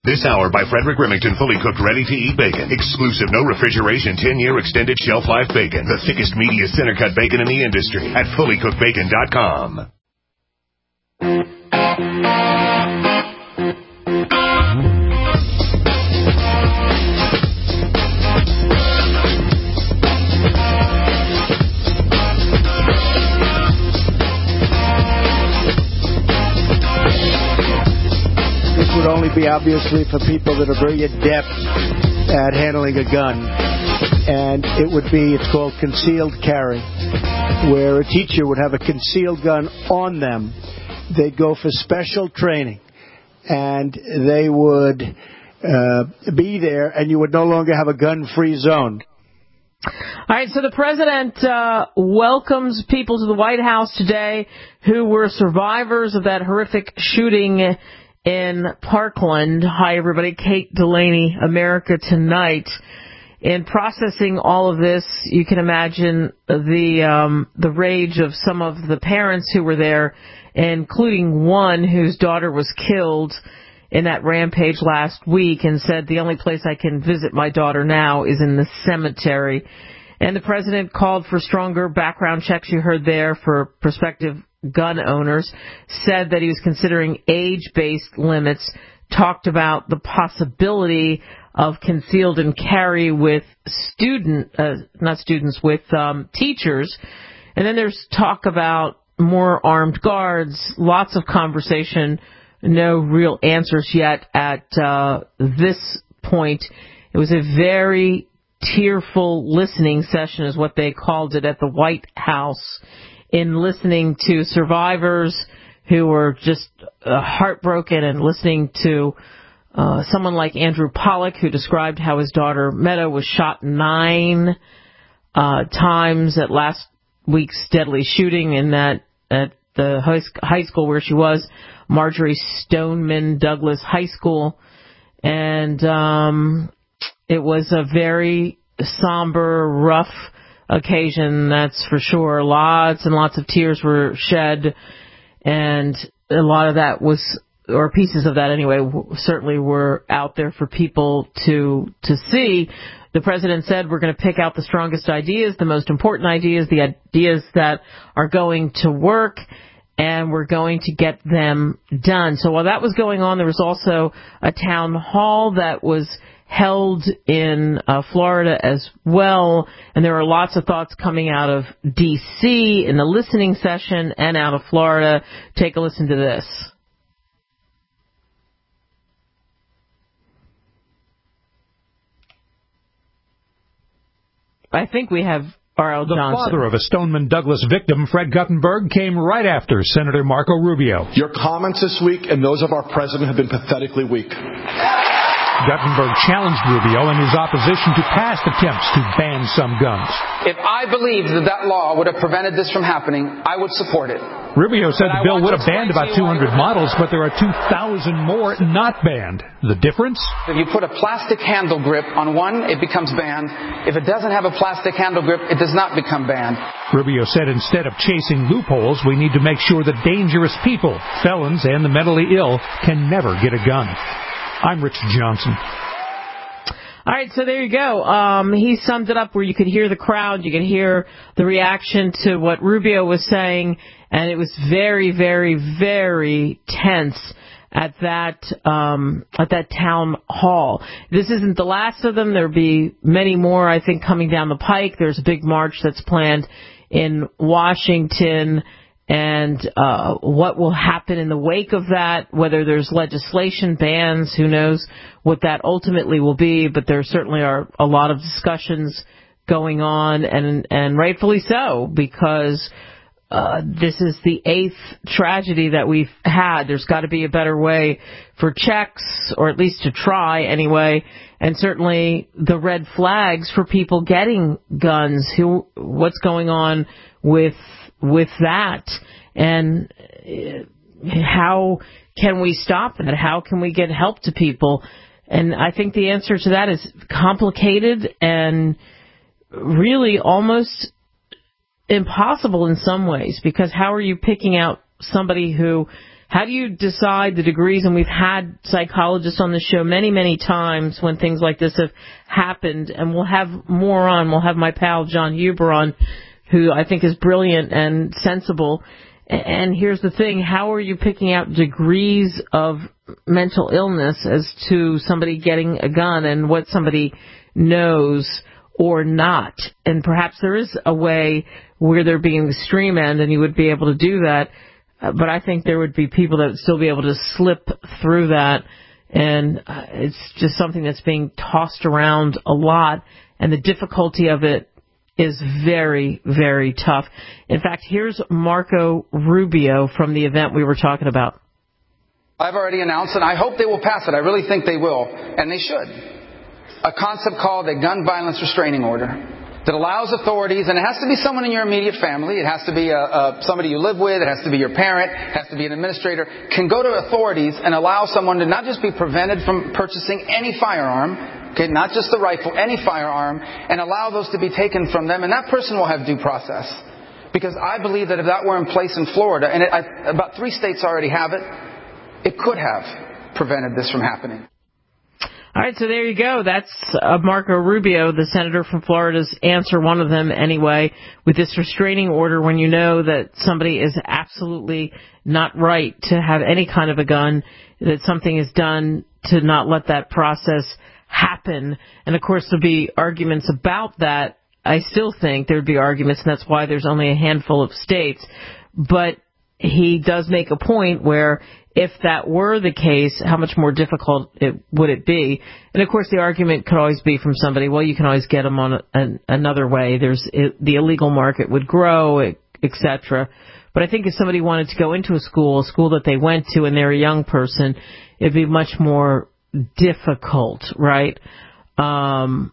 This hour by Frederick Remington, fully cooked, ready-to-eat bacon. Exclusive, no refrigeration, 10-year extended shelf life bacon. The thickest, meatiest center-cut bacon in the industry at fullycookedbacon.com. Would only be obviously for people that are very adept at handling a gun, and it's called concealed carry, where a teacher would have a concealed gun on them. They'd go for special training, and they would be there, and you would no longer have a gun-free zone. All right, so the president welcomes people to the White House today who were survivors of that horrific shooting in Parkland. Hi, everybody. Kate Delaney, America Tonight. In processing all of this, you can imagine the rage of some of the parents who were there, including one whose daughter was killed in that rampage last week, and said, the only place I can visit my daughter now is in the cemetery. And the president called for stronger background checks, you heard there, for prospective gun owners, said that he was considering age-based limits, talked about the possibility of concealed and carry with teachers. And then there's talk about more armed guards, lots of conversation, no real answers yet at this point. It was a very tearful listening session, is what they called it, at the White House, in listening to survivors who were just heartbroken, and listening to someone like Andrew Pollack, who described how his daughter Meta was shot 9 times at last week's deadly shooting at the high school where she was, Marjorie Stoneman Douglas High School. And it was a very somber, rough occasion, that's for sure. Lots and lots of tears were shed, and a lot of that was, or pieces of that anyway, certainly were out there for people to see. The president said, we're going to pick out the strongest ideas, the most important ideas, the ideas that are going to work, and we're going to get them done. So while that was going on, there was also a town hall that was held in Florida as well, and there are lots of thoughts coming out of D.C. in the listening session and out of Florida. Take a listen to this. I think we have R.L. Johnson. The father of a Stoneman Douglas victim, Fred Guttenberg, came right after Senator Marco Rubio. Your comments this week and those of our president have been pathetically weak. Guttenberg challenged Rubio in his opposition to past attempts to ban some guns. If I believed that law would have prevented this from happening, I would support it. Rubio said the bill would have banned about 200 models, but there are 2,000 more not banned. The difference? If you put a plastic handle grip on one, it becomes banned. If it doesn't have a plastic handle grip, it does not become banned. Rubio said instead of chasing loopholes, we need to make sure that dangerous people, felons, and the mentally ill can never get a gun. I'm Rich Johnson. All right, so there you go. He summed it up where you could hear the crowd, you could hear the reaction to what Rubio was saying, and it was very, very, very tense at that town hall. This isn't the last of them. There'll be many more, I think, coming down the pike. There's a big march that's planned in Washington. And what will happen in the wake of that, whether there's legislation, bans, who knows what that ultimately will be. But there certainly are a lot of discussions going on, and rightfully so, because this is the 8th tragedy that we've had. There's got to be a better way for checks, or at least to try anyway, and certainly the red flags for people getting guns. What's going on with that, and how can we stop that? How can we get help to people? And I think the answer to that is complicated and really almost impossible in some ways, because how are you picking out somebody who How do you decide the degrees? And we've had psychologists on the show many, many times when things like this have happened, and we'll have more on. We'll have my pal John Huber on, who I think is brilliant and sensible. And here's the thing, how are you picking out degrees of mental illness as to somebody getting a gun and what somebody knows or not? And perhaps there is a way where they're being the extreme end and you would be able to do that, but I think there would be people that would still be able to slip through that, and it's just something that's being tossed around a lot, and the difficulty of it is very, very tough. In fact, here's Marco Rubio from the event we were talking about. I've already announced, and I hope they will pass it. I really think they will, and they should. A concept called a gun violence restraining order that allows authorities, and it has to be someone in your immediate family, it has to be somebody you live with, it has to be your parent, it has to be an administrator, can go to authorities and allow someone to not just be prevented from purchasing any firearm, okay, not just the rifle, any firearm, and allow those to be taken from them, and that person will have due process. Because I believe that if that were in place in Florida, and about 3 states already have it, it could have prevented this from happening. All right, so there you go. That's Marco Rubio, the senator from Florida's answer, one of them anyway, with this restraining order when you know that somebody is absolutely not right to have any kind of a gun, that something is done to not let that process happen. And, of course, there'll be arguments about that. I still think there'd be arguments, and that's why there's only a handful of states. But he does make a point where if that were the case, how much more difficult would it be? And, of course, the argument could always be from somebody, well, you can always get them on another way. The illegal market would grow, et cetera. But I think if somebody wanted to go into a school that they went to and they're a young person, it'd be much more difficult, right? And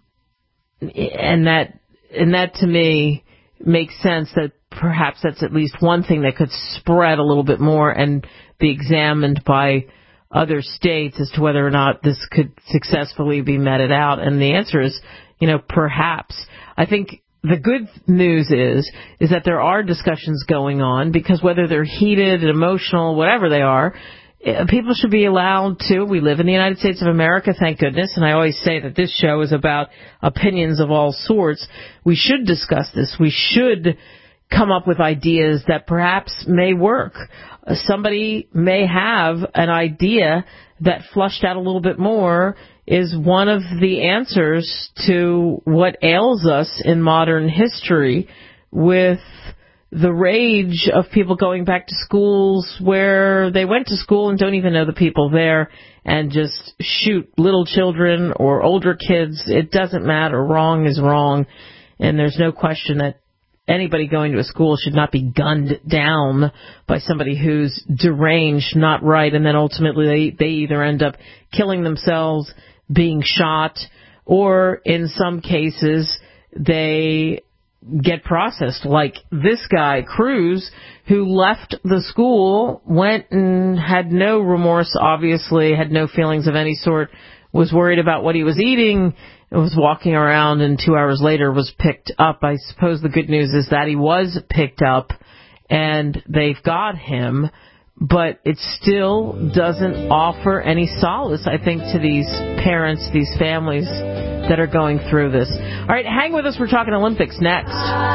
that to me makes sense, that perhaps that's at least one thing that could spread a little bit more and be examined by other states as to whether or not this could successfully be meted out. And the answer is, perhaps. I think the good news is that there are discussions going on, because whether they're heated, emotional, whatever they are, people should be allowed to. We live in the United States of America, thank goodness, and I always say that this show is about opinions of all sorts. We should discuss this. We should come up with ideas that perhaps may work. Somebody may have an idea that, flushed out a little bit more, is one of the answers to what ails us in modern history, with the rage of people going back to schools where they went to school and don't even know the people there, and just shoot little children or older kids. It doesn't matter. Wrong is wrong. And there's no question that anybody going to a school should not be gunned down by somebody who's deranged, not right, and then ultimately they either end up killing themselves, being shot, or in some cases they get processed, like this guy, Cruz, who left the school, went and had no remorse, obviously, had no feelings of any sort, was worried about what he was eating, was walking around, and 2 hours later was picked up. I suppose the good news is that he was picked up and they've got him, but it still doesn't offer any solace, I think, to these parents, these families that are going through this. All right, hang with us. We're talking Olympics next.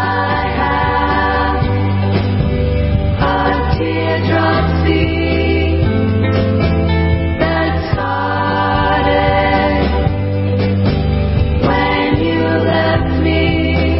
I have a teardrop sea that started when you left me.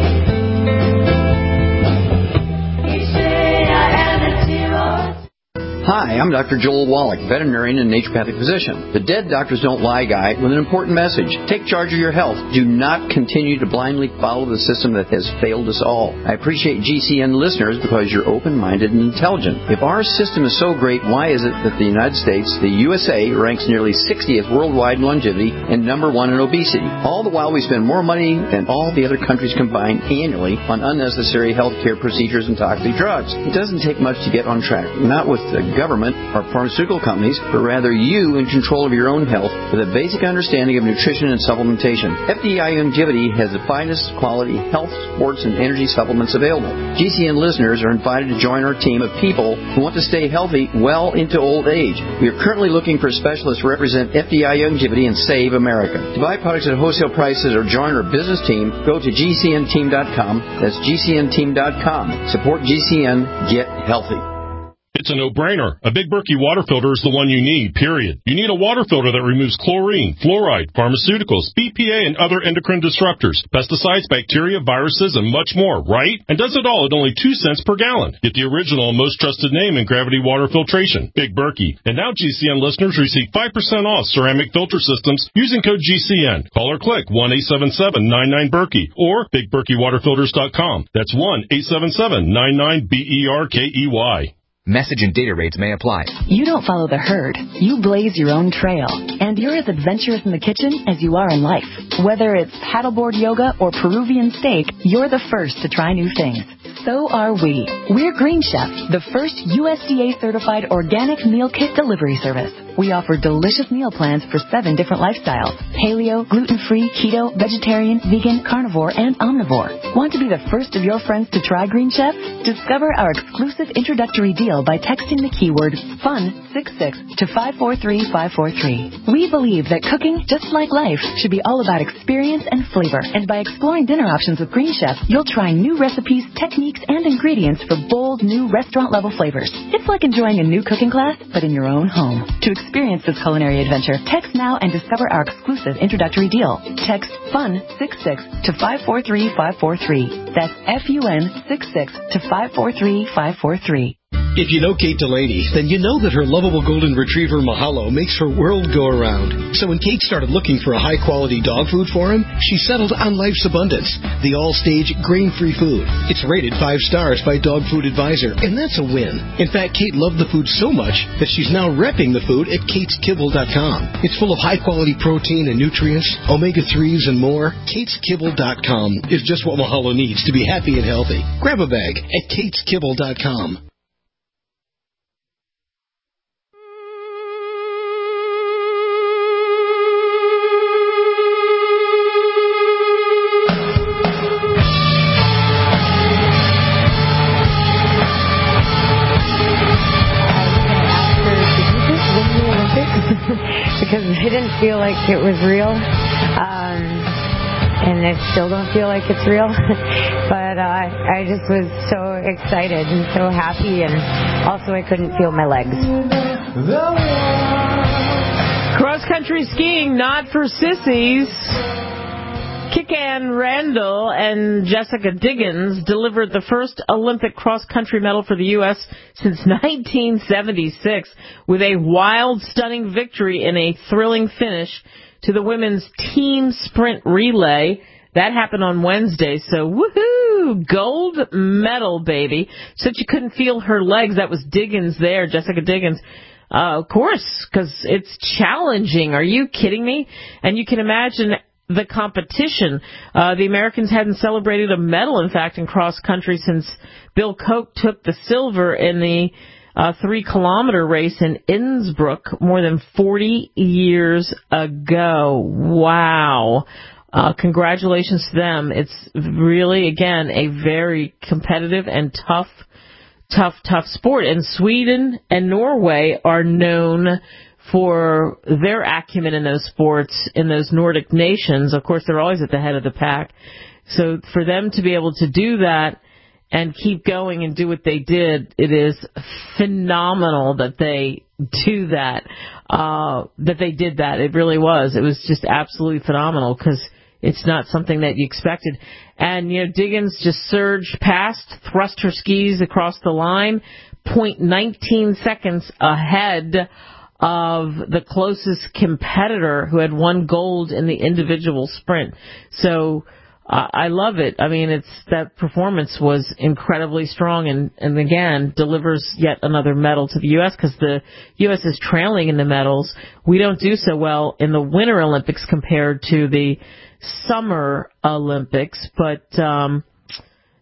Each day I am a tear. Hi, I'm Dr. Joel Wallach, veterinarian and naturopathic physician. The Dead Doctors Don't Lie guy with an important message. Take charge of your health. Do not continue to blindly follow the system that has failed us all. I appreciate GCN listeners because you're open-minded and intelligent. If our system is so great, why is it that the United States, the USA, ranks nearly 60th worldwide in longevity and number 1 in obesity? All the while we spend more money than all the other countries combined annually on unnecessary health care procedures and toxic drugs. It doesn't take much to get on track. Not with the government, or pharmaceutical companies, but rather you in control of your own health with a basic understanding of nutrition and supplementation. FDI Longevity has the finest quality health, sports, and energy supplements available. GCN listeners are invited to join our team of people who want to stay healthy well into old age. We are currently looking for specialists to represent FDI Longevity and Save America. To buy products at wholesale prices or join our business team, go to GCNteam.com. That's GCNteam.com. Support GCN. Get healthy. It's a no-brainer. A Big Berkey water filter is the one you need, period. You need a water filter that removes chlorine, fluoride, pharmaceuticals, BPA, and other endocrine disruptors, pesticides, bacteria, viruses, and much more, right? And does it all at only 2 cents per gallon. Get the original and most trusted name in gravity water filtration, Big Berkey. And now GCN listeners receive 5% off ceramic filter systems using code GCN. Call or click 1-877-99-BERKEY or BigBerkeyWaterFilters.com. That's 1-877-99-BERKEY. Message and data rates may apply. You don't follow the herd. You blaze your own trail. And you're as adventurous in the kitchen as you are in life. Whether it's paddleboard yoga or Peruvian steak, you're the first to try new things. So are we. We're Green Chef, the first USDA-certified organic meal kit delivery service. We offer delicious meal plans for 7 different lifestyles: paleo, gluten-free, keto, vegetarian, vegan, carnivore, and omnivore. Want to be the first of your friends to try Green Chef? Discover our exclusive introductory deal by texting the keyword FUN66 to 543543. We believe that cooking, just like life, should be all about experience and flavor. And by exploring dinner options with Green Chef, you'll try new recipes, techniques, and ingredients for bold, new restaurant-level flavors. It's like enjoying a new cooking class, but in your own home. To experience this culinary adventure, text now and discover our exclusive introductory deal. Text FUN66 to 543543. That's FUN66 to 543543. If you know Kate Delaney, then you know that her lovable golden retriever Mahalo makes her world go around. So when Kate started looking for a high-quality dog food for him, she settled on Life's Abundance, the all-stage grain-free food. It's rated 5 stars by Dog Food Advisor, and that's a win. In fact, Kate loved the food so much that she's now repping the food at KatesKibble.com. It's full of high-quality protein and nutrients, omega-3s, and more. KatesKibble.com is just what Mahalo needs to be happy and healthy. Grab a bag at KatesKibble.com. Because it didn't feel like it was real, and I still don't feel like it's real, but I just was so excited and so happy, and also I couldn't feel my legs. Cross-country skiing, not for sissies. Kickan Randall and Jessica Diggins delivered the first Olympic cross-country medal for the U.S. since 1976 with a wild, stunning victory in a thrilling finish to the women's team sprint relay. That happened on Wednesday, so woohoo! Gold medal, baby. Said she couldn't feel her legs. That was Diggins there, Jessica Diggins. Of course, because it's challenging. Are you kidding me? And you can imagine the competition. The Americans hadn't celebrated a medal, in fact, in cross-country since Bill Koch took the silver in the 3-kilometer race in Innsbruck more than 40 years ago. Wow. Congratulations to them. It's really, again, a very competitive and tough sport. And Sweden and Norway are known for their acumen in those sports, in those Nordic nations. Of course, they're always at the head of the pack. So for them to be able to do that and keep going and do what they did, it is phenomenal that they do that, that they did that. It really was. It was just absolutely phenomenal because it's not something that you expected. And, Diggins just surged past, thrust her skis across the line, 0.19 seconds ahead of the closest competitor who had won gold in the individual sprint. So I love it. I mean, that performance was incredibly strong and again, delivers yet another medal to the U.S. because the U.S. is trailing in the medals. We don't do so well in the Winter Olympics compared to the Summer Olympics, but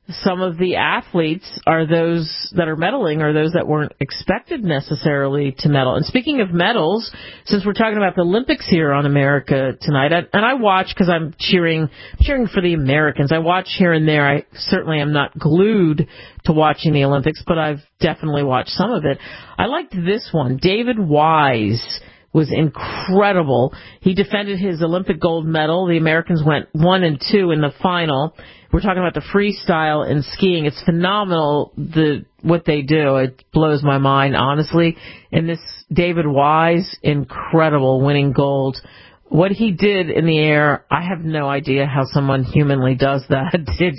some of the athletes are those that are medaling are those that weren't expected necessarily to medal. And speaking of medals, since we're talking about the Olympics here on America tonight, and I watch because I'm cheering for the Americans. I watch here and there. I certainly am not glued to watching the Olympics, but I've definitely watched some of it. I liked this one. David Wise was incredible. He defended his Olympic gold medal. The Americans went 1 and 2 in the final. We're talking about the freestyle and skiing. It's phenomenal what they do. It blows my mind, honestly. And this David Wise, incredible, winning gold. What he did in the air, I have no idea how someone humanly does that.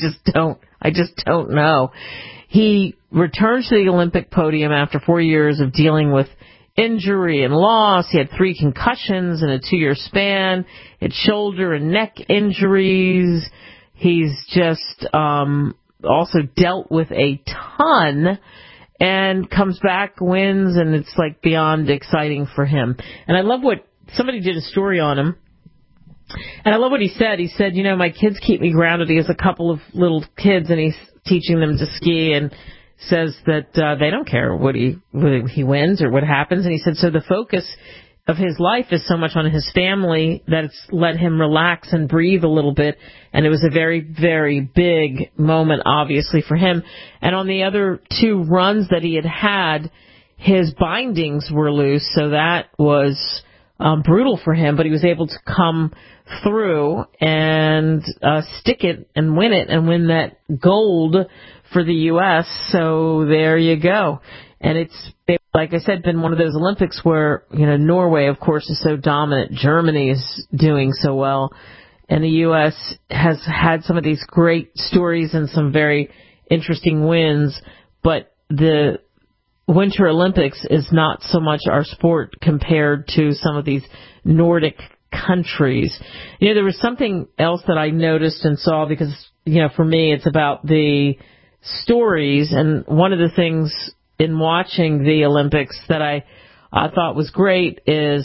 I just don't know. He returned to the Olympic podium after 4 years of dealing with injury and loss. He had 3 concussions in a 2-year span. He had shoulder and neck injuries. He's just also dealt with a ton and comes back, wins, and it's like beyond exciting for him. And I love what somebody did a story on him. And I love what he said. He said, my kids keep me grounded. He has a couple of little kids, and he's teaching them to ski, and says that they don't care whether he wins or what happens. And he said, so the focus of his life is so much on his family that it's let him relax and breathe a little bit. And it was a very, very big moment, obviously, for him. And on the other 2 runs that he had, his bindings were loose, so that was brutal for him. But he was able to come through and stick it and win it and win that gold for the U.S. So there you go. And it's, like I said, been one of those Olympics where, Norway, of course, is so dominant. Germany is doing so well. And the U.S. has had some of these great stories and some very interesting wins. But the Winter Olympics is not so much our sport compared to some of these Nordic countries. There was something else that I noticed and saw because, for me, it's about the stories. And one of the things in watching the Olympics that I thought was great is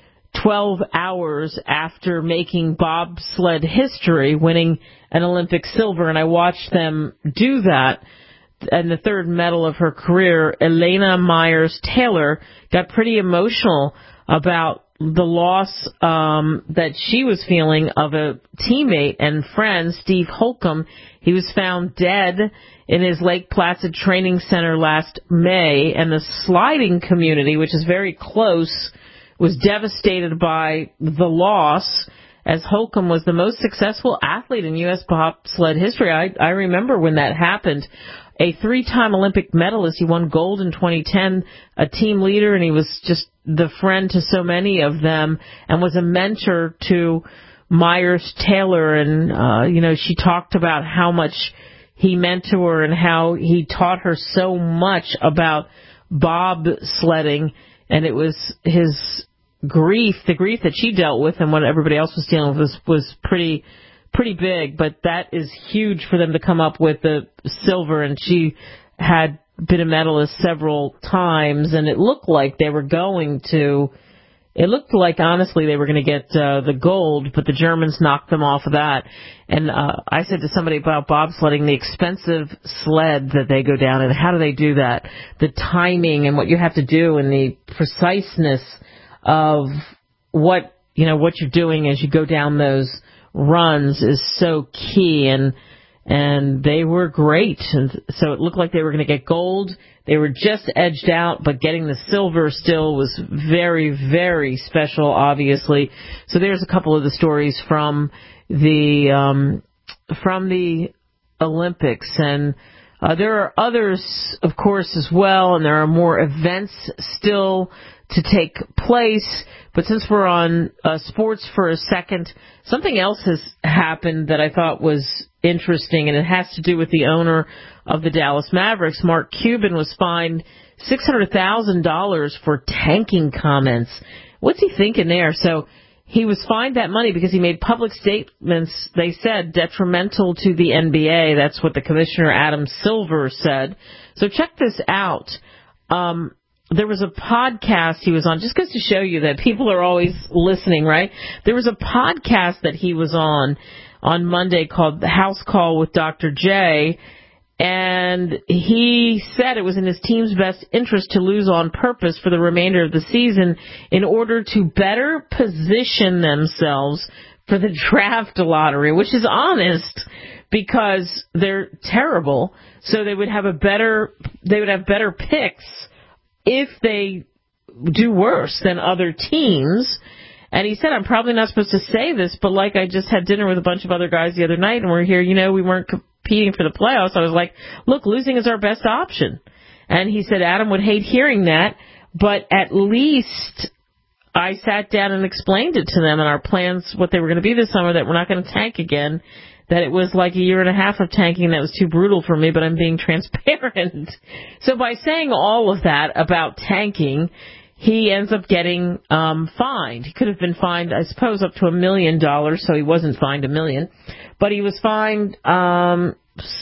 12 hours after making bobsled history, winning an Olympic silver, and I watched them do that. And the 3rd medal of her career, Elena Myers-Taylor, got pretty emotional about the loss that she was feeling of a teammate and friend, Steve Holcomb. He was found dead in his Lake Placid Training Center last May, and the sliding community, which is very close, was devastated by the loss, as Holcomb was the most successful athlete in U.S. bobsled history. I remember when that happened. A 3-time Olympic medalist. He won gold in 2010, a team leader, and he was just the friend to so many of them and was a mentor to Myers-Taylor. And, she talked about how much he meant to her and how he taught her so much about bobsledding. And it was his grief, the grief that she dealt with and what everybody else was dealing with was pretty big, but that is huge for them to come up with the silver. And she had been a medalist several times, and it looked like honestly they were going to get the gold, but the Germans knocked them off of that. And I said to somebody about bobsledding, the expensive sled that they go down, and how do they do that? The timing and what you have to do and the preciseness of what you're doing as you go down those runs is so key, and they were great. And so it looked like they were going to get gold. They were just edged out, but getting the silver still was very, very special, obviously. So there's a couple of the stories from the Olympics, and there are others, of course, as well, and there are more events still to take place. But since we're on sports for a second, something else has happened that I thought was interesting, and it has to do with the owner of the Dallas Mavericks. Mark Cuban was fined $600,000 for tanking comments. What's he thinking there? So he was fined that money because he made public statements, they said, detrimental to the NBA. That's what the commissioner, Adam Silver, said. So check this out. There was a podcast he was on, just goes to show you that people are always listening, right? There was a podcast that he was on Monday called The House Call with Dr. J, And he said it was in his team's best interest to lose on purpose for the remainder of the season in order to better position themselves for the draft lottery, which is honest because they're terrible. So they would have better picks if they do worse than other teams. And he said, I'm probably not supposed to say this, but like I just had dinner with a bunch of other guys the other night and we're here, we weren't competing for the playoffs. I was like, look, losing is our best option. And he said Adam would hate hearing that, but at least I sat down and explained it to them and our plans, what they were going to be this summer, that we're not going to tank again, that it was like a year and a half of tanking that was too brutal for me, but I'm being transparent. So by saying all of that about tanking, he ends up getting fined. He could have been fined, I suppose, up to $1 million, so he wasn't fined $1 million. But he was fined, the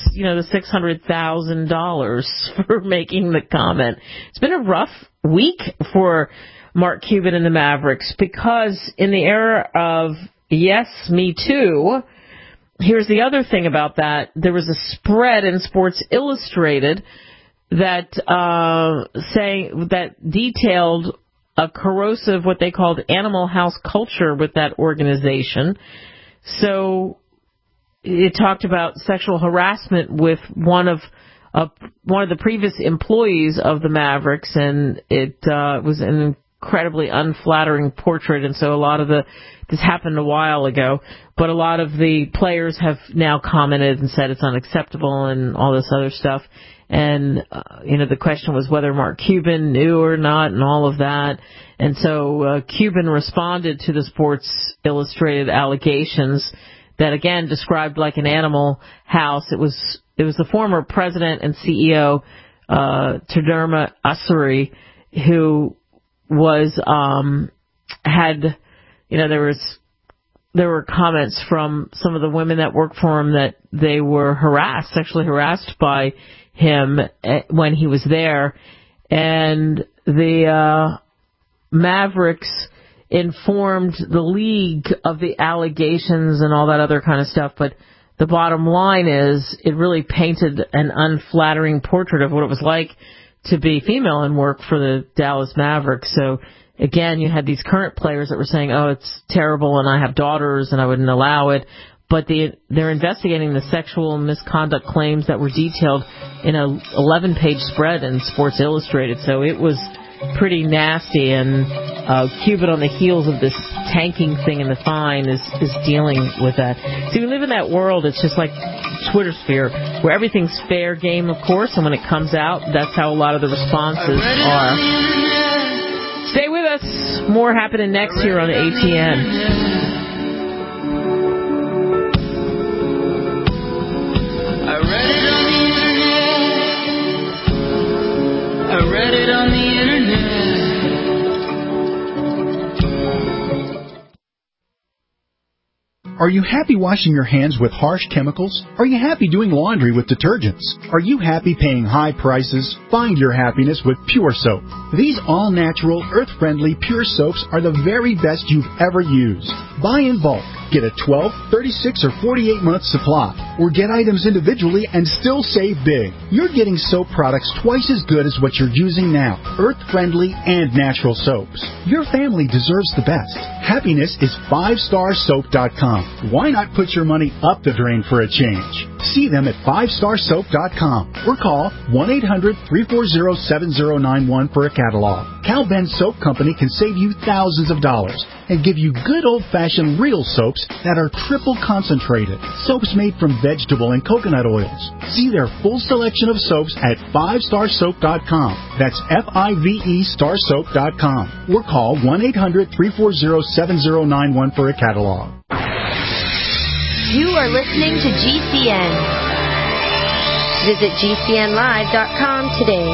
$600,000 for making the comment. It's been a rough week for Mark Cuban and the Mavericks because in the era of yes, me too, here's the other thing about that. There was a spread in Sports Illustrated that detailed a corrosive, what they called animal house culture with that organization. So it talked about sexual harassment with one of the previous employees of the Mavericks, and it was an incredibly unflattering portrait. And so this happened a while ago, but a lot of the players have now commented and said it's unacceptable and all this other stuff. And, the question was whether Mark Cuban knew or not and all of that. And so Cuban responded to the Sports Illustrated allegations that, again, described like an animal house. It was the former president and CEO, Tadema Asuri, who was, there were comments from some of the women that worked for him that they were sexually harassed by him when he was there, and the Mavericks informed the league of the allegations and all that other kind of stuff, but the bottom line is it really painted an unflattering portrait of what it was like to be female and work for the Dallas Mavericks. So again, you had these current players that were saying, oh, it's terrible and I have daughters and I wouldn't allow it. But they're investigating the sexual misconduct claims that were detailed in an 11-page spread in Sports Illustrated. So it was pretty nasty. And Cuban, on the heels of this tanking thing and the fine, is dealing with that. See, we live in that world. It's just like Twitter sphere, where everything's fair game, of course. And when it comes out, that's how a lot of the responses are. Stay with us. More happening next here on ATN. I read it on the internet. Are you happy washing your hands with harsh chemicals? Are you happy doing laundry with detergents? Are you happy paying high prices? Find your happiness with Pure Soap. These all-natural, earth-friendly Pure Soaps are the very best you've ever used. Buy in bulk. Get a 12, 36, or 48-month supply. Or get items individually and still save big. You're getting soap products twice as good as what you're using now. Earth-friendly and natural soaps. Your family deserves the best. Happiness is 5starsoap.com. Why not put your money up the drain for a change? See them at 5starsoap.com or call 1-800-340-7091 for a catalog. Cal Ben Soap Company can save you thousands of dollars and give you good old-fashioned real soaps that are triple concentrated. Soaps made from vegetable and coconut oils. See their full selection of soaps at 5starsoap.com. That's F-I-V-E starsoap.com. Or call 1-800-340-7091 for a catalog. You are listening to GCN. Visit GCNlive.com today.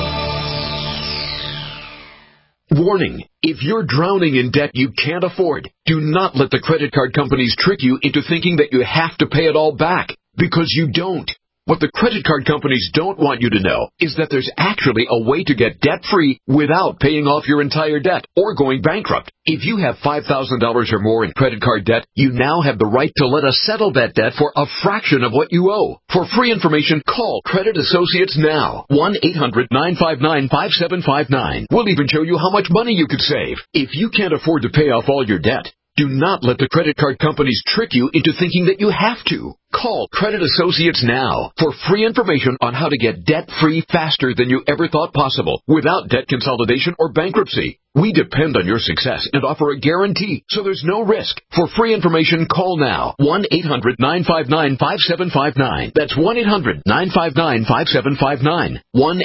Warning. If you're drowning in debt you can't afford, do not let the credit card companies trick you into thinking that you have to pay it all back, because you don't. What the credit card companies don't want you to know is that there's actually a way to get debt-free without paying off your entire debt or going bankrupt. If you have $5,000 or more in credit card debt, you now have the right to let us settle that debt for a fraction of what you owe. For free information, call Credit Associates now. 1-800-959-5759. We'll even show you how much money you could save. If you can't afford to pay off all your debt, do not let the credit card companies trick you into thinking that you have to. Call Credit Associates now for free information on how to get debt-free faster than you ever thought possible without debt consolidation or bankruptcy. We depend on your success and offer a guarantee, so there's no risk. For free information, call now. 1-800-959-5759. That's 1-800-959-5759.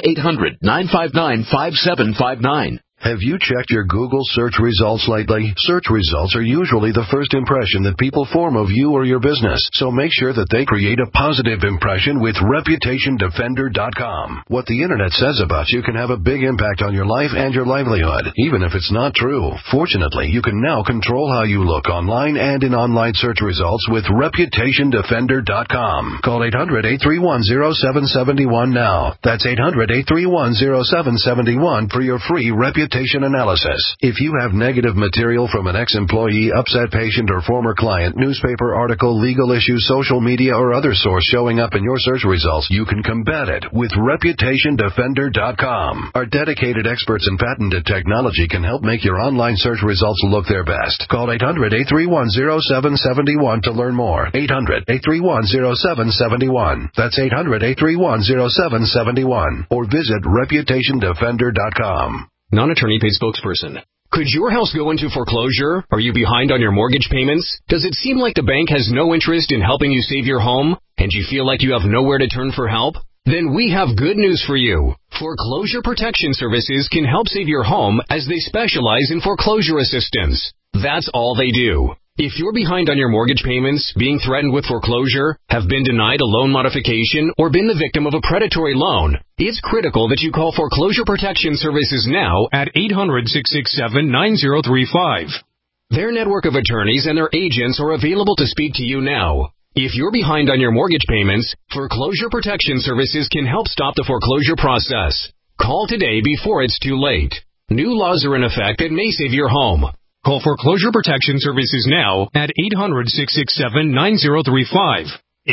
1-800-959-5759. Have you checked your Google search results lately? Search results are usually the first impression that people form of you or your business, so make sure that they create a positive impression with ReputationDefender.com. What the Internet says about you can have a big impact on your life and your livelihood, even if it's not true. Fortunately, you can now control how you look online and in online search results with ReputationDefender.com. Call 800-831-0771 now. That's 800-831-0771 for your free reputation analysis. If you have negative material from an ex-employee, upset patient, or former client, newspaper article, legal issue, social media, or other source showing up in your search results, you can combat it with ReputationDefender.com. Our dedicated experts in patented technology can help make your online search results look their best. Call 800-831-0771 to learn more. 800-831-0771. That's 800-831-0771. Or visit ReputationDefender.com. Non-attorney paid spokesperson. Could your house go into foreclosure? Are you behind on your mortgage payments? Does it seem like the bank has no interest in helping you save your home? And you feel like you have nowhere to turn for help? Then we have good news for you. Foreclosure Protection Services can help save your home as they specialize in foreclosure assistance. That's all they do. If you're behind on your mortgage payments, being threatened with foreclosure, have been denied a loan modification, or been the victim of a predatory loan, it's critical that you call Foreclosure Protection Services now at 800-667-9035. Their network of attorneys and their agents are available to speak to you now. If you're behind on your mortgage payments, Foreclosure Protection Services can help stop the foreclosure process. Call today before it's too late. New laws are in effect that may save your home. Call Foreclosure Protection Services now at 800-667-9035.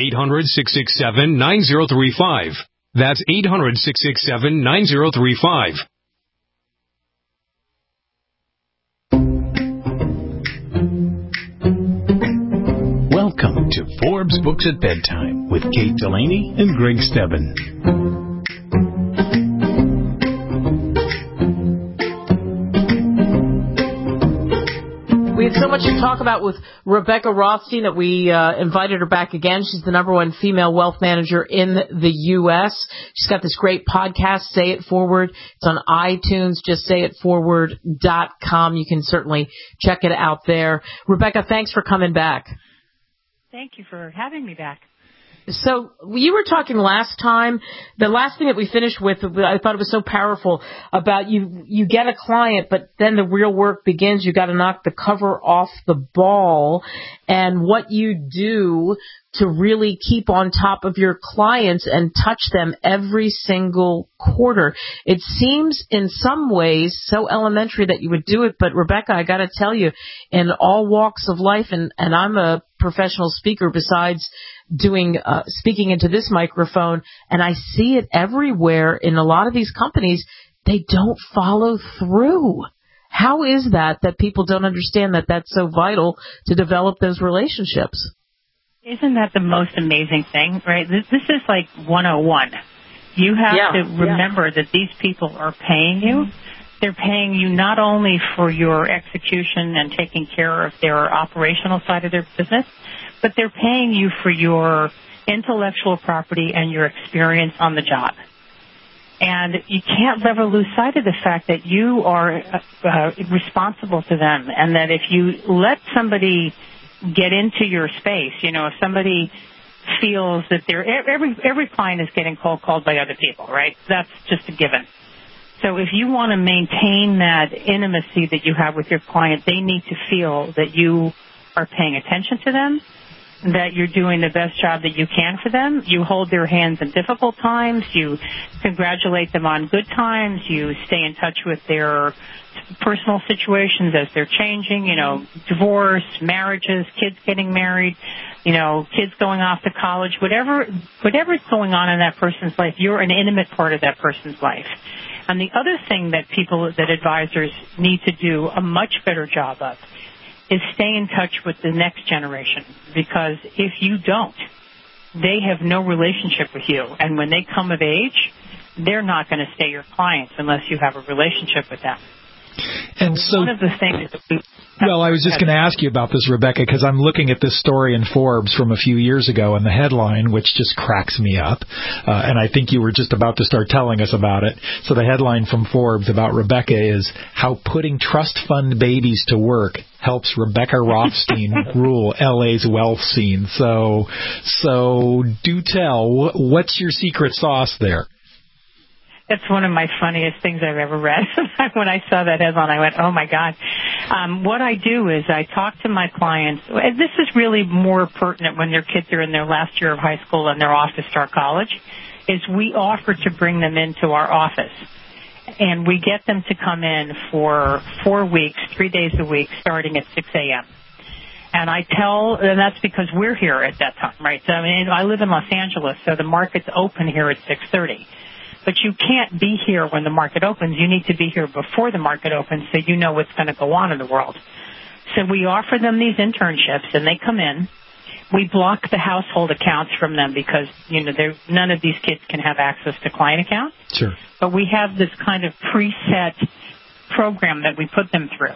800-667-9035. That's 800-667-9035. Welcome to Forbes Books at Bedtime with Kate Delaney and Greg Stebbin. We have so much to talk about with Rebecca Rothstein that we invited her back again. She's the #1 female wealth manager in the U.S. She's got this great podcast, Say It Forward. It's on iTunes, just sayitforward.com. You can certainly check it out there. Rebecca, thanks for coming back. Thank you for having me back. So you were talking last time, the last thing that we finished with, I thought it was so powerful, about you get a client, but then the real work begins. You got to knock the cover off the ball, and what you do to really keep on top of your clients and touch them every single quarter. It seems in some ways so elementary that you would do it, but Rebecca, I got to tell you, in all walks of life, and I'm a professional speaker besides doing speaking into this microphone, and I see it everywhere in a lot of these companies. They don't follow through. How is that people don't understand that that's so vital to develop those relationships? Isn't that the most amazing thing, right? This is like 101. You have to remember that these people are paying you. They're paying you not only for your execution and taking care of their operational side of their business, but they're paying you for your intellectual property and your experience on the job. And you can't ever lose sight of the fact that you are responsible to them, and that if you let somebody get into your space, if somebody feels that every client is getting cold called by other people, right? That's just a given. So if you want to maintain that intimacy that you have with your client, they need to feel that you are paying attention to them, that you're doing the best job that you can for them. You hold their hands in difficult times. You congratulate them on good times. You stay in touch with their personal situations as they're changing, divorce, marriages, kids getting married, kids going off to college, whatever's going on in that person's life, you're an intimate part of that person's life. And the other thing that advisors need to do a much better job of is stay in touch with the next generation, because if you don't, they have no relationship with you. And when they come of age, they're not going to stay your clients unless you have a relationship with them. And so, one of the things that well, I was just going to ask you about this, Rebecca, because I'm looking at this story in Forbes from a few years ago, and the headline, which just cracks me up, and I think you were just about to start telling us about it. So the headline from Forbes about Rebecca is How Putting Trust Fund Babies to Work Helps Rebecca Rothstein Rule LA's Wealth Scene. So do tell, what's your secret sauce there? That's one of my funniest things I've ever read. When I saw that headline, I went, oh, my God. What I do is I talk to my clients. This is really more pertinent when their kids are in their last year of high school and they're off to start college, is we offer to bring them into our office. And we get them to come in for 4 weeks, 3 days a week, starting at 6 a.m. And and that's because we're here at that time, right? So, I live in Los Angeles, so the market's open here at 6:30. But you can't be here when the market opens. You need to be here before the market opens so you know what's going to go on in the world. So we offer them these internships, and they come in. We block the household accounts from them because, none of these kids can have access to client accounts. Sure. But we have this kind of preset program that we put them through.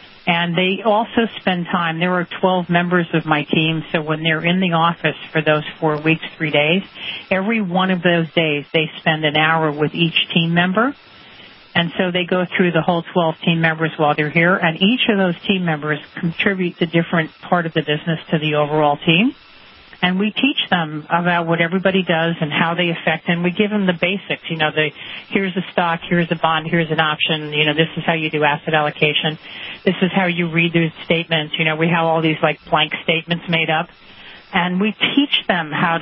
And they also spend time. There are 12 members of my team, so when they're in the office for those 4 weeks, 3 days, every one of those days they spend an hour with each team member. And so they go through the whole 12 team members while they're here, and each of those team members contributes a different part of the business to the overall team. And we teach them about what everybody does and how they affect, and we give them the basics. Here's a stock, here's a bond, here's an option. This is how you do asset allocation. This is how you read those statements. We have all these blank statements made up, and we teach them how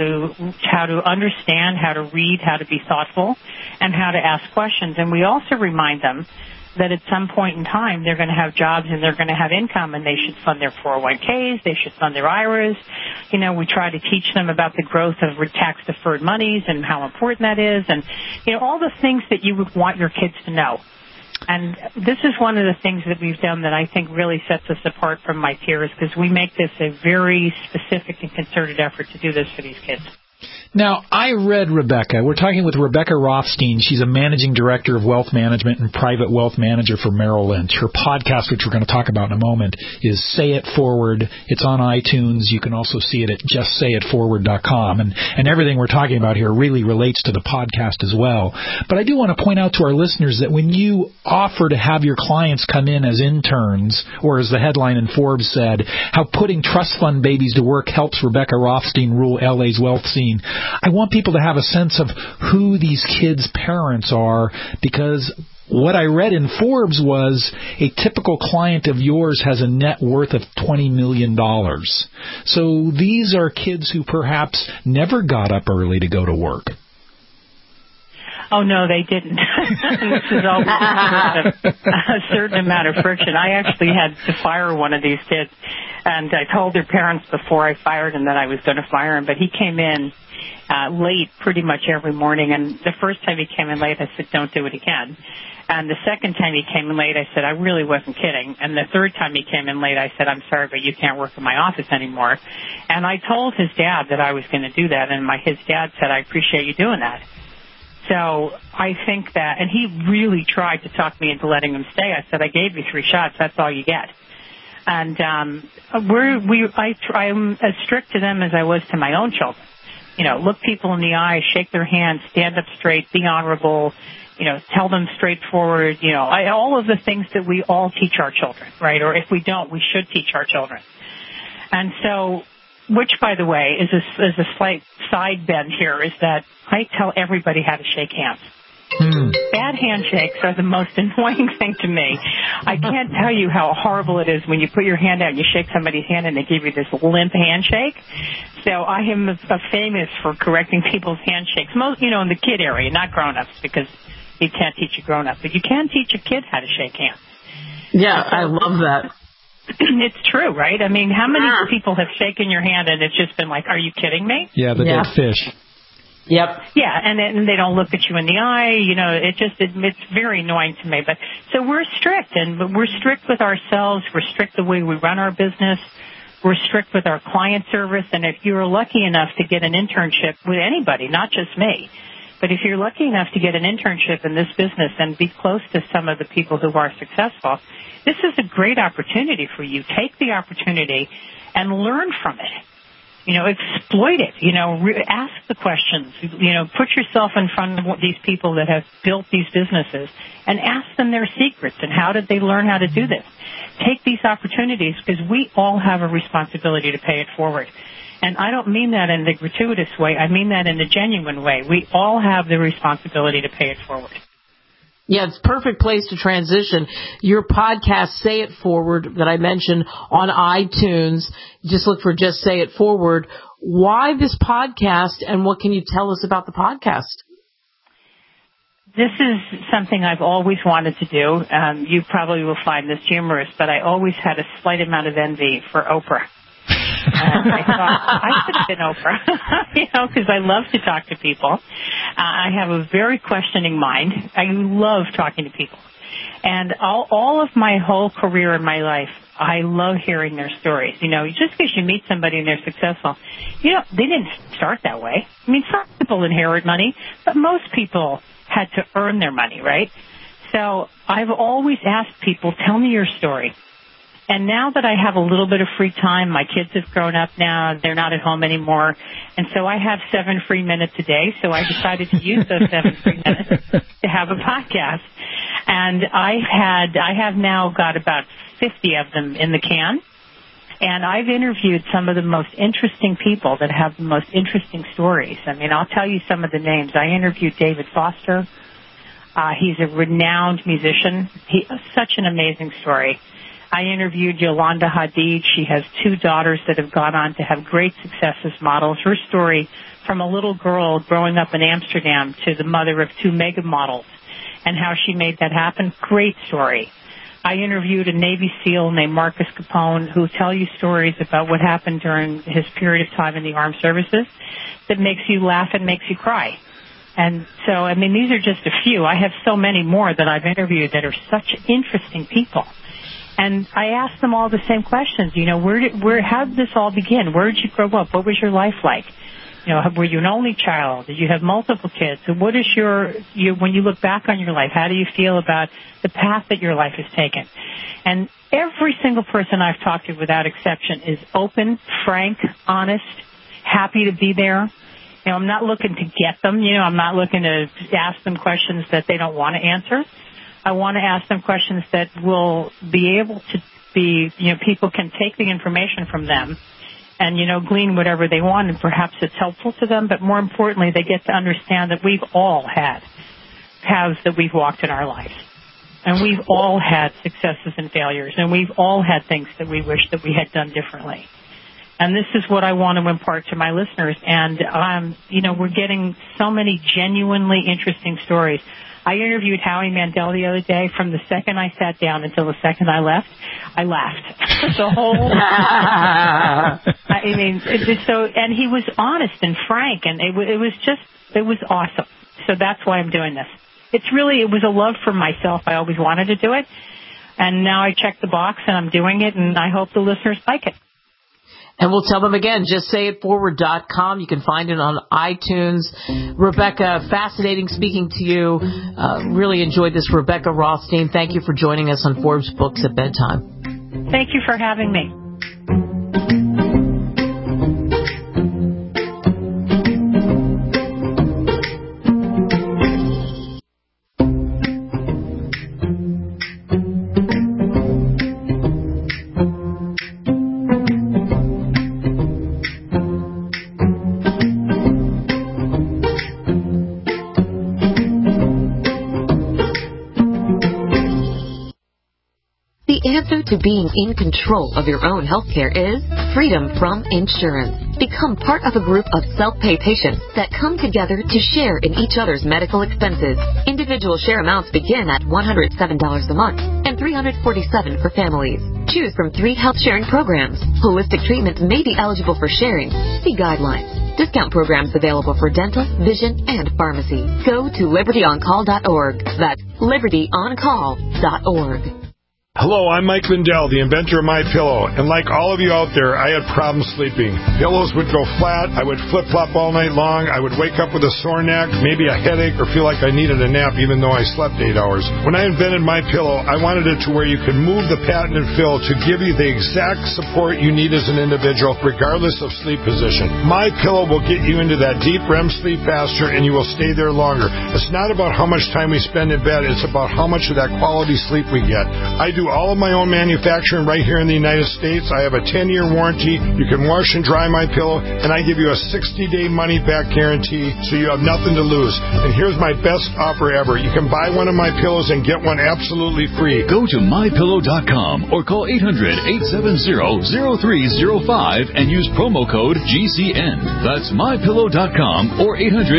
to understand, how to read, how to be thoughtful, and how to ask questions. And we also remind them that at some point in time they're going to have jobs and they're going to have income, and they should fund their 401ks, they should fund their IRAs. We try to teach them about the growth of tax-deferred monies and how important that is, and all the things that you would want your kids to know. And this is one of the things that we've done that I think really sets us apart from my peers, because we make this a very specific and concerted effort to do this for these kids. Now, I read Rebecca. We're talking with Rebecca Rothstein. She's a managing director of wealth management and private wealth manager for Merrill Lynch. Her podcast, which we're going to talk about in a moment, is Say It Forward. It's on iTunes. You can also see it at justsayitforward.com. And everything we're talking about here really relates to the podcast as well. But I do want to point out to our listeners that when you offer to have your clients come in as interns, or as the headline in Forbes said, How Putting Trust Fund Babies to Work Helps Rebecca Rothstein Rule LA's Wealth Scene, I want people to have a sense of who these kids' parents are, because what I read in Forbes was a typical client of yours has a net worth of $20 million. So these are kids who perhaps never got up early to go to work. Oh, no, they didn't. This is always a certain amount of friction. I actually had to fire one of these kids, and I told their parents before I fired him that I was going to fire him, but he came in late pretty much every morning, and the first time he came in late, I said, don't do it again. And the second time he came in late, I said, I really wasn't kidding. And the third time he came in late, I said, I'm sorry, but you can't work in my office anymore. And I told his dad that I was going to do that, and his dad said, I appreciate you doing that. So I think that, and he really tried to talk me into letting him stay. I said, I gave you 3 shots. That's all you get. And I'm as strict to them as I was to my own children. Look people in the eye, shake their hands, stand up straight, be honorable, tell them straightforward, all of the things that we all teach our children, right? Or if we don't, we should teach our children. And so, which, by the way, is a slight side bend here, is that I tell everybody how to shake hands. Bad butt handshakes are the most annoying thing to me. I can't tell you how horrible it is when you put your hand out and you shake somebody's hand and they give you this limp handshake. So I am famous for correcting people's handshakes, most, in the kid area, not grown-ups, because you can't teach a grown-up, but you can teach a kid how to shake hands. Yeah, I love that. It's true, right? I mean, how many people have shaken your hand and it's just been like, are you kidding me? Yeah, the dead fish. Yep. Yeah, and they don't look at you in the eye. It's very annoying to me. But so we're strict, but we're strict with ourselves. We're strict the way we run our business. We're strict with our client service. And if you're lucky enough to get an internship with anybody, not just me, but if you're lucky enough to get an internship in this business and be close to some of the people who are successful, this is a great opportunity for you. Take the opportunity and learn from it. Exploit it. Ask the questions. Put yourself in front of these people that have built these businesses and ask them their secrets and how did they learn how to do this. Take these opportunities because we all have a responsibility to pay it forward. And I don't mean that in the gratuitous way. I mean that in the genuine way. We all have the responsibility to pay it forward. Yeah, it's a perfect place to transition. Your podcast, Say It Forward, that I mentioned on iTunes, just look for Just Say It Forward. Why this podcast, and what can you tell us about the podcast? This is something I've always wanted to do. You probably will find this humorous, but I always had a slight amount of envy for Oprah. And I thought I could have been Oprah, because I love to talk to people. I have a very questioning mind. I love talking to people. And all of my whole career in my life, I love hearing their stories. Just because you meet somebody and they're successful, they didn't start that way. I mean, some people inherit money, but most people had to earn their money, right? So I've always asked people, tell me your story. And now that I have a little bit of free time, my kids have grown up now, they're not at home anymore, and so I have 7 free minutes a day, so I decided to use those 7 free minutes to have a podcast. And I have now got about 50 of them in the can, and I've interviewed some of the most interesting people that have the most interesting stories. I mean, I'll tell you some of the names. I interviewed David Foster. He's a renowned musician. He has such an amazing story. I interviewed Yolanda Hadid. She has 2 daughters that have gone on to have great success as models. Her story from a little girl growing up in Amsterdam to the mother of 2 mega models and how she made that happen. Great story. I interviewed a Navy SEAL named Marcus Capone who tell you stories about what happened during his period of time in the armed services that makes you laugh and makes you cry. And so, I mean, these are just a few. I have so many more that I've interviewed that are such interesting people. And I asked them all the same questions. How did this all begin? Where did you grow up? What was your life like? Were you an only child? Did you have multiple kids? So what is when you look back on your life, how do you feel about the path that your life has taken? And every single person I've talked to without exception is open, frank, honest, happy to be there. I'm not looking to get them. I'm not looking to ask them questions that they don't want to answer. I want to ask them questions that will be able to be, people can take the information from them and, glean whatever they want, and perhaps it's helpful to them, but more importantly, they get to understand that we've all had paths that we've walked in our lives. And we've all had successes and failures, and we've all had things that we wish that we had done differently. And this is what I want to impart to my listeners. And, we're getting so many genuinely interesting stories. I interviewed Howie Mandel the other day. From the second I sat down until the second I left, I laughed. The whole, and he was honest and frank, and it was awesome. So that's why I'm doing this. It was a love for myself. I always wanted to do it, and now I checked the box and I'm doing it, and I hope the listeners like it. And we'll tell them again, justsayitforward.com. You can find it on iTunes. Rebecca, fascinating speaking to you. Really enjoyed this. Rebecca Rothstein, thank you for joining us on Forbes Books at Bedtime. Thank you for having me. answer to being in control of your own healthcare is freedom from insurance. Become part of a group of self-pay patients that come together to share in each other's medical expenses. Individual share amounts begin at $107 a month and $347 for families. Choose from 3 health sharing programs. Holistic treatments may be eligible for sharing. See guidelines. Discount programs available for dental, vision, and pharmacy. Go to libertyoncall.org. That's libertyoncall.org. Hello, I'm Mike Lindell, the inventor of MyPillow, and like all of you out there, I had problems sleeping. Pillows would go flat, I would flip-flop all night long, I would wake up with a sore neck, maybe a headache, or feel like I needed a nap even though I slept 8 hours. When I invented MyPillow, I wanted it to where you could move the patented fill to give you the exact support you need as an individual, regardless of sleep position. MyPillow will get you into that deep REM sleep faster, and you will stay there longer. It's not about how much time we spend in bed, it's about how much of that quality sleep we get. I do all of my own manufacturing right here in the United States. I have a 10-year warranty. You can wash and dry my pillow, and I give you a 60-day money-back guarantee, so you have nothing to lose. And here's my best offer ever. You can buy one of my pillows and get one absolutely free. Go to MyPillow.com or call 800-870-0305 and use promo code GCN. That's MyPillow.com or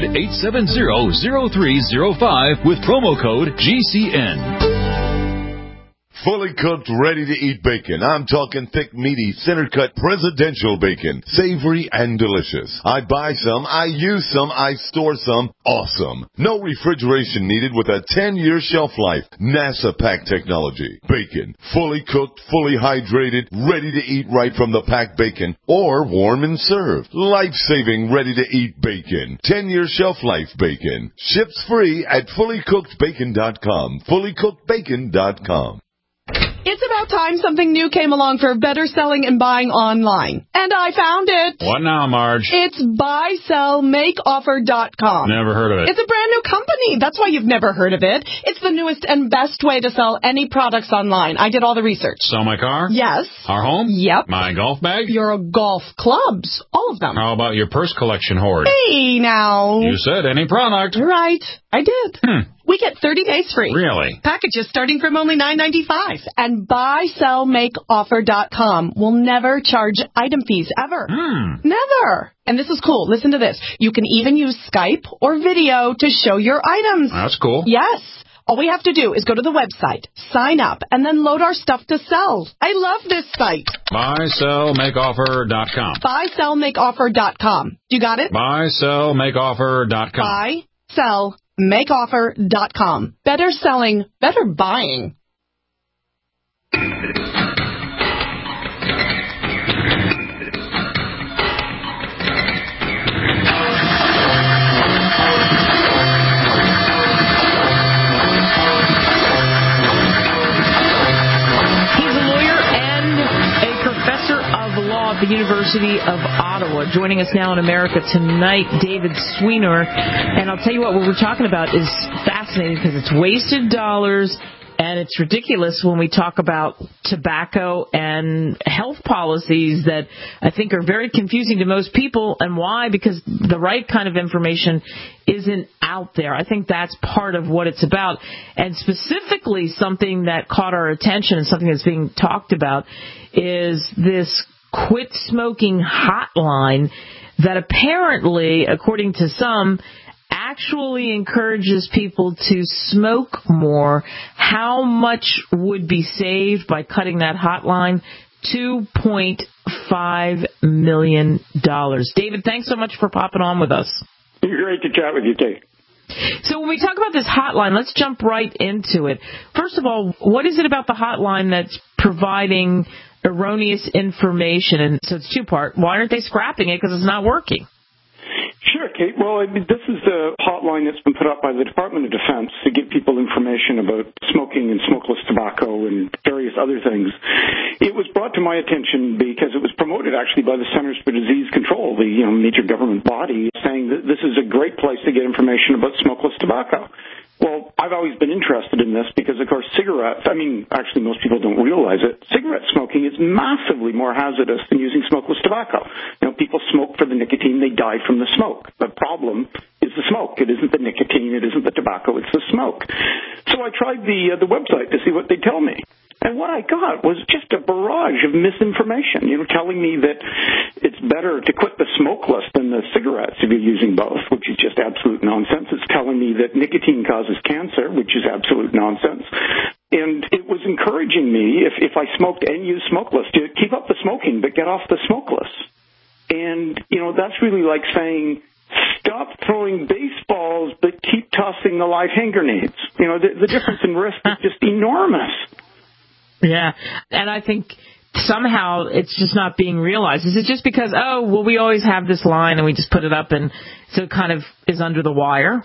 800-870-0305 with promo code GCN. Fully cooked, ready-to-eat bacon. I'm talking thick, meaty, center-cut presidential bacon. Savory and delicious. I buy some, I use some, I store some. Awesome. No refrigeration needed with a 10-year shelf life. NASA pack technology. Bacon. Fully cooked, fully hydrated, ready to eat right from the packed bacon. Or warm and served. Life-saving, ready-to-eat bacon. 10-year shelf life bacon. Ships free at fullycookedbacon.com. Fullycookedbacon.com. It's about time something new came along for better selling and buying online. And I found it. What now, Marge? It's buysellmakeoffer.com. Never heard of it. It's a brand new company. That's why you've never heard of it. It's the newest and best way to sell any products online. I did all the research. Sell my car? Yes. Our home? Yep. My golf bag? Your golf clubs. All of them. How about your purse collection hoard? Hey, now. You said any product. Right. I did. We get 30 days free. Really? Packages starting from only $9.95. And buysellmakeoffer.com will never charge item fees ever. Never. And this is cool. Listen to this. You can even use Skype or video to show your items. That's cool. Yes. All we have to do is go to the website, sign up, and then load our stuff to sell. I love this site. Buysellmakeoffer.com. Buysellmakeoffer.com. You got it? Buysellmakeoffer.com. Buysellmakeoffer.com. Better selling, better buying. At the University of Ottawa. Joining us now in America Tonight, David Sweener. And I'll tell you what we're talking about is fascinating because it's wasted dollars and it's ridiculous when we talk about tobacco and health policies that I think are very confusing to most people. And why? Because the right kind of information isn't out there. I think that's part of what it's about. And specifically something that caught our attention and something that's being talked about is this quit smoking hotline that apparently, according to some, actually encourages people to smoke more. How much would be saved by cutting that hotline? $2.5 million. David, thanks so much for popping on with us. Great to chat with you, Kate. So when we talk about this hotline, let's jump right into it. First of all, what is it about the hotline that's providing erroneous information? And so it's two-part. Why aren't they scrapping it? Because it's not working. Sure, Kate. Well, this is the hotline that's been put up by the Department of Defense to give people information about smoking and smokeless tobacco and various other things. It was brought to my attention because it was promoted actually by the Centers for Disease Control, the major government body, saying that this is a great place to get information about smokeless tobacco. Well, I've always been interested in this because, of course, actually most people don't realize it. Cigarette smoking is massively more hazardous than using smokeless tobacco. People smoke for the nicotine, they die from the smoke. The problem is the smoke. It isn't the nicotine, it isn't the tobacco, it's the smoke. So I tried the website to see what they tell me. And what I got was just a barrage of misinformation, telling me that it's better to quit the smokeless than the cigarettes if you're using both, which is just absolute nonsense. It's telling me that nicotine causes cancer, which is absolute nonsense. And it was encouraging me, if I smoked and used smokeless, to keep up the smoking, but get off the smokeless. And, that's really like saying, stop throwing baseballs, but keep tossing the live hand grenades. The difference in risk is just enormous. Yeah, and I think somehow it's just not being realized. Is it just because, we always have this line and we just put it up and so it kind of is under the wire?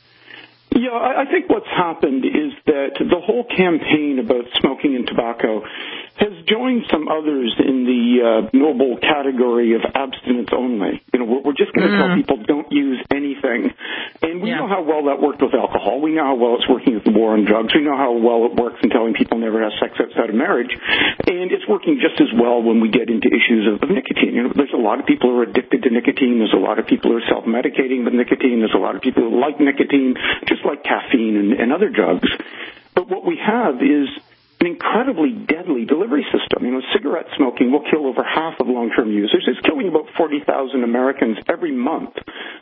Yeah, I think what's happened is that the whole campaign about smoking and tobacco has joined some others in the noble category of abstinence only. We're just going to tell people don't use anything. And we know how well that worked with alcohol. We know how well it's working with the war on drugs. We know how well it works in telling people never have sex outside of marriage. And it's working just as well when we get into issues of nicotine. There's a lot of people who are addicted to nicotine. There's a lot of people who are self-medicating with nicotine. There's a lot of people who like nicotine, just like caffeine and other drugs. But what we have is an incredibly deadly delivery system. Cigarette smoking will kill over half of long-term users. It's killing about 40,000 Americans every month.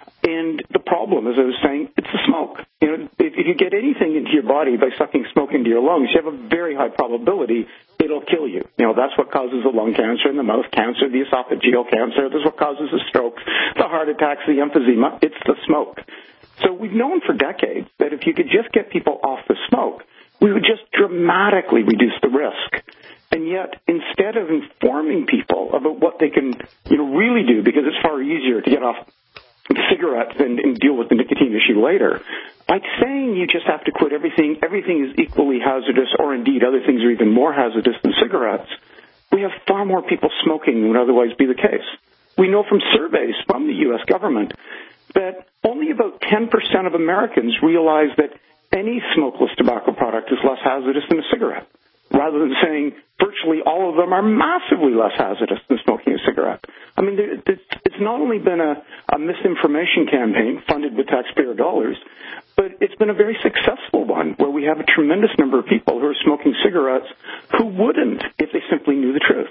And the problem, as I was saying, it's the smoke. If you get anything into your body by sucking smoke into your lungs, you have a very high probability it'll kill you. That's what causes the lung cancer and the mouth cancer, the esophageal cancer. That's what causes the strokes, the heart attacks, the emphysema. It's the smoke. So we've known for decades that if you could just get people off the smoke, we would just dramatically reduce the risk. And yet, instead of informing people about what they can, really do, because it's far easier to get off cigarettes and deal with the nicotine issue later, by saying you just have to quit everything is equally hazardous, or indeed other things are even more hazardous than cigarettes, we have far more people smoking than would otherwise be the case. We know from surveys from the U.S. government that only about 10% of Americans realize that any smokeless tobacco product is less hazardous than a cigarette, rather than saying virtually all of them are massively less hazardous than smoking a cigarette. I mean, it's not only been a misinformation campaign funded with taxpayer dollars, but it's been a very successful one where we have a tremendous number of people who are smoking cigarettes who wouldn't if they simply knew the truth.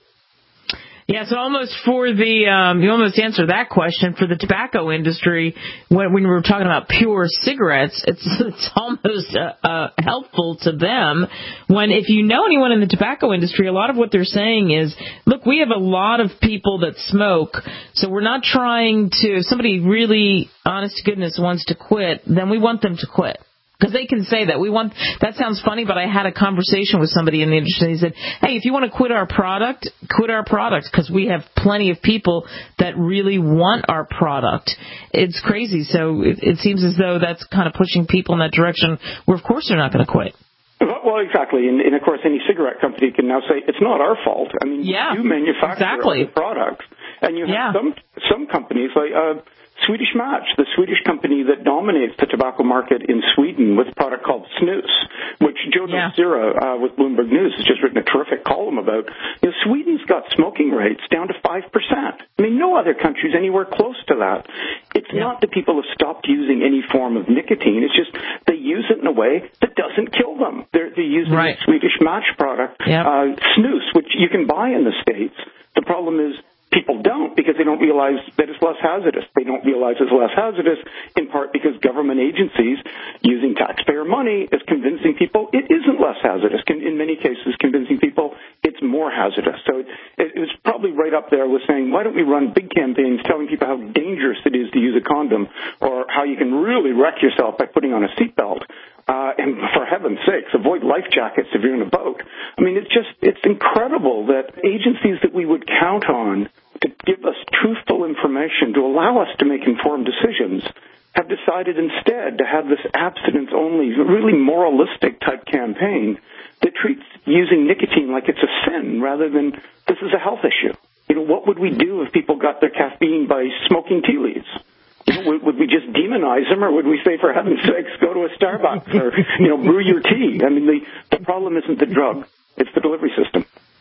Yeah, so almost for you almost answered that question for the tobacco industry. When we were talking about pure cigarettes, it's almost helpful to them when, if you know anyone in the tobacco industry, a lot of what they're saying is, look, we have a lot of people that smoke, so we're not trying to, if somebody really, honest to goodness, wants to quit, then we want them to quit. Because they can say that. That sounds funny, but I had a conversation with somebody in the industry. He said, hey, if you want to quit our product, because we have plenty of people that really want our product. It's crazy. So it seems as though that's kind of pushing people in that direction where, of course, they're not going to quit. Well, exactly. And, of course, any cigarette company can now say, it's not our fault. I mean, you manufacture the products. And you have some companies like Swedish Match, the Swedish company that dominates the tobacco market in Sweden with a product called Snus, which Joe Nocera with Bloomberg News has just written a terrific column about. Sweden's got smoking rates down to 5%. I mean, no other country is anywhere close to that. It's not that people have stopped using any form of nicotine. It's just they use it in a way that doesn't kill them. They're using the Swedish Match product, Snus, which you can buy in the States. The problem is people don't, because they don't realize that it's less hazardous. They don't realize it's less hazardous in part because government agencies using taxpayer money is convincing people it isn't less hazardous. In many cases, convincing people it's more hazardous. So it was probably right up there with saying, why don't we run big campaigns telling people how dangerous it is to use a condom, or how you can really wreck yourself by putting on a seatbelt. And for heaven's sakes, avoid life jackets if you're in a boat. I mean, it's incredible that agencies that we would count on to give us truthful information, to allow us to make informed decisions, have decided instead to have this abstinence-only, really moralistic type campaign that treats using nicotine like it's a sin rather than this is a health issue. What would we do if people got their caffeine by smoking tea leaves? Would we just demonize them, or would we say, for heaven's sakes, go to a Starbucks or, brew your tea? I mean, the problem isn't the drug. It's the delivery system.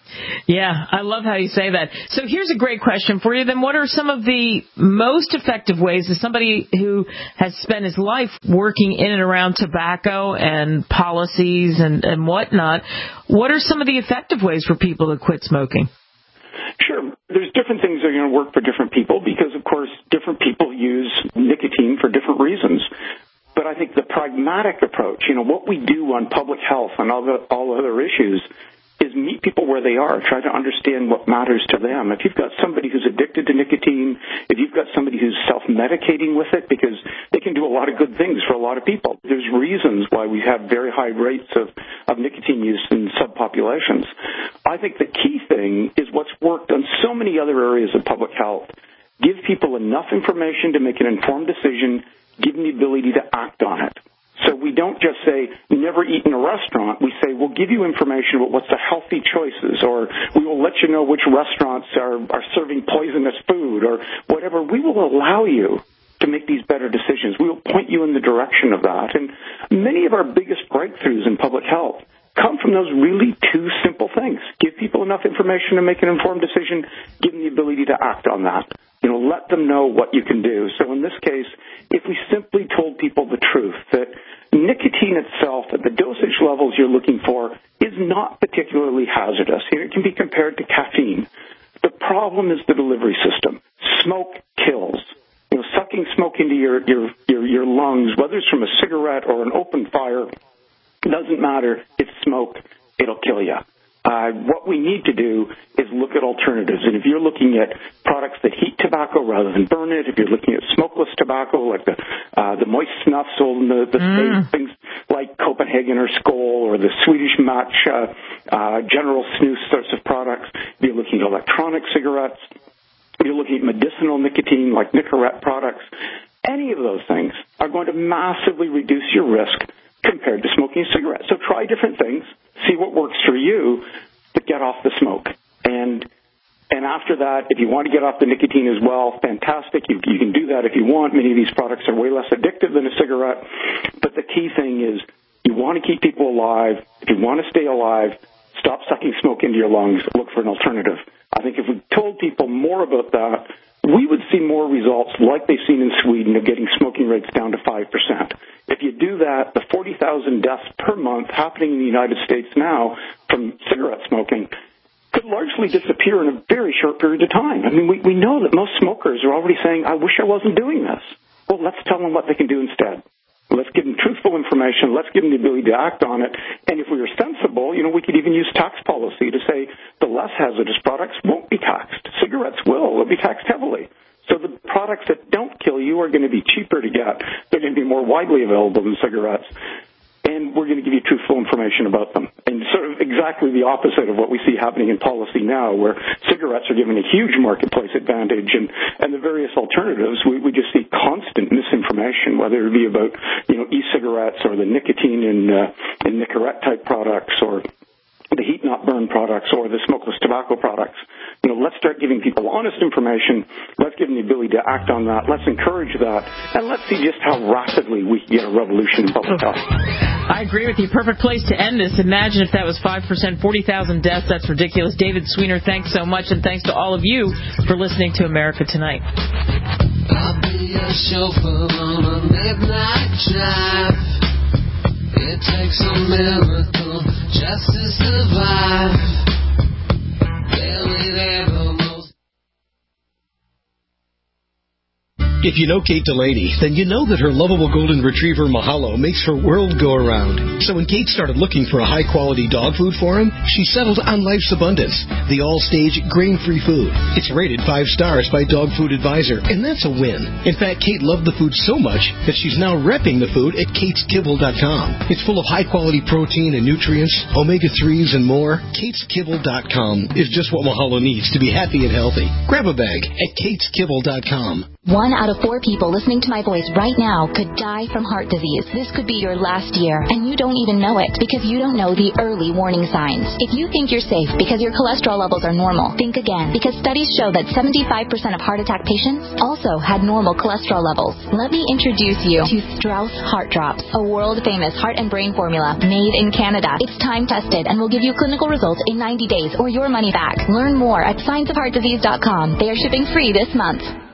Yeah, I love how you say that. So here's a great question for you. Then what are some of the most effective ways, as somebody who has spent his life working in and around tobacco and policies and whatnot, what are some of the effective ways for people to quit smoking? Sure. There's different things that are going to work for different people because, of course, different people use nicotine for different reasons. But I think the pragmatic approach, what we do on public health and all other issues is meet people where they are, try to understand what matters to them. If you've got somebody who's addicted to nicotine, if you've got somebody who's self-medicating with it, because they can do a lot of good things for a lot of people. There's reasons why we have very high rates of nicotine use in subpopulations. I think the key thing is what's worked on so many other areas of public health. Give people enough information to make an informed decision, give them the ability to act on it. So we don't just say, never eat in a restaurant. We say, we'll give you information about what's the healthy choices, or we will let you know which restaurants are serving poisonous food, or whatever. We will allow you to make these better decisions. We will point you in the direction of that. And many of our biggest breakthroughs in public health come from those really two simple things. Give people enough information to make an informed decision, give them the ability to act on that. Let them know what you can do. So in this case, if we simply told people the truth, that nicotine itself at the dosage levels you're looking for is not particularly hazardous. It can be compared to caffeine. The problem is the delivery system. Smoke kills. Sucking smoke into your lungs, whether it's from a cigarette or an open fire, doesn't matter. It's smoke. It'll kill you. What we need to do is look at alternatives. And if you're looking at products that heat tobacco rather than burn it, if you're looking at smokeless tobacco like the moist snuff sold in the States, things like Copenhagen or Skoal or the Swedish Match General Snus sorts of products, if you're looking at electronic cigarettes, if you're looking at medicinal nicotine like Nicorette products, any of those things are going to massively reduce your risk compared to smoking a cigarette. So try different things, see what works for you, but get off the smoke. And after that, if you want to get off the nicotine as well, fantastic. You can do that if you want. Many of these products are way less addictive than a cigarette. But the key thing is you want to keep people alive. If you want to stay alive, stop sucking smoke into your lungs. Look for an alternative. I think if we told people more about that, we would see more results like they've seen in Sweden of getting smoking rates down to 5%. If you do that, the 40,000 deaths per month happening in the United States now from cigarette smoking could largely disappear in a very short period of time. I mean, we know that most smokers are already saying, I wish I wasn't doing this. Well, let's tell them what they can do instead. Let's give them truthful information. Let's give them the ability to act on it. And if we were sensible, we could even use tax policy to say the less hazardous products won't be taxed. Cigarettes will. They'll be taxed heavily. So the products that don't kill you are going to be cheaper to get. They're going to be more widely available than cigarettes. And we're going to give you truthful information about them. And sort of exactly the opposite of what we see happening in policy now, where cigarettes are given a huge marketplace advantage, and the various alternatives, we just see constant misinformation, whether it be about, e-cigarettes or the nicotine in Nicorette-type products or the heat-not-burn products or the smokeless tobacco products. Let's start giving people honest information. Let's give them the ability to act on that. Let's encourage that. And let's see just how rapidly we can get a revolution in public health. I agree with you. Perfect place to end this. Imagine if that was 5%, 40,000 deaths. That's ridiculous. David Sweanor, thanks so much. And thanks to all of you for listening to America Tonight. I'll be a chauffeur on a midnight drive. It takes a miracle just to survive. Barely there, but most. If you know Kate Delaney, then you know that her lovable golden retriever Mahalo makes her world go around. So when Kate started looking for a high-quality dog food for him, she settled on Life's Abundance, the all-stage grain-free food. It's rated 5 stars by Dog Food Advisor, and that's a win. In fact, Kate loved the food so much that she's now repping the food at kateskibble.com. It's full of high-quality protein and nutrients, omega-3s, and more. kateskibble.com is just what Mahalo needs to be happy and healthy. Grab a bag at kateskibble.com. 1 out of 4 people listening to my voice right now could die from heart disease. This could be your last year, and you don't even know it because you don't know the early warning signs. If you think you're safe because your cholesterol levels are normal, think again, because studies show that 75% of heart attack patients also had normal cholesterol levels. Let me introduce you to Strauss Heart Drops, a world-famous heart and brain formula made in Canada. It's time-tested and will give you clinical results in 90 days or your money back. Learn more at scienceofheartdisease.com. They are shipping free this month.